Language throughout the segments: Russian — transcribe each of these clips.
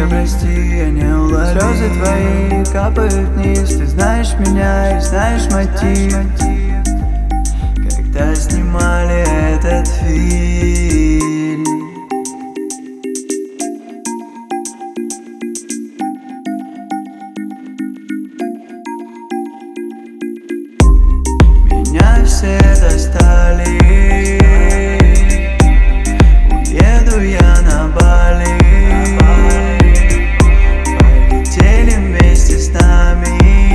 Детка, прости, я не уловил. Слезы твои капают вниз. Ты знаешь меня и знаешь мотив, когда снимали этот фильм. Меня все достали. Уеду я на Бали. Полетели вместе с нами.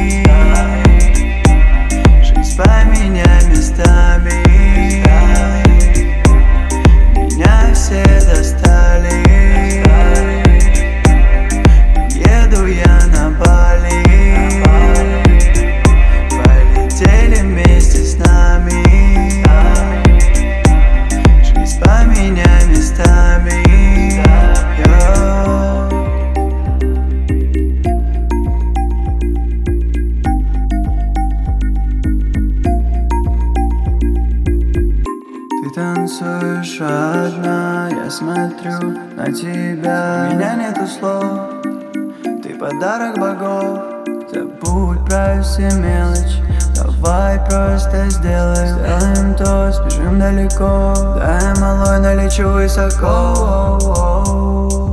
Жизнь поменяй местами. Меня все достали. Уеду я на Бали. Полетели вместе с нами. Жизнь поменяй местами. Ты танцуешь одна, я смотрю на тебя. У меня нету слов, ты подарок богов. Забудь про все мелочи, давай просто сделаем тост. Бежим далеко, дай малой, налечу высоко.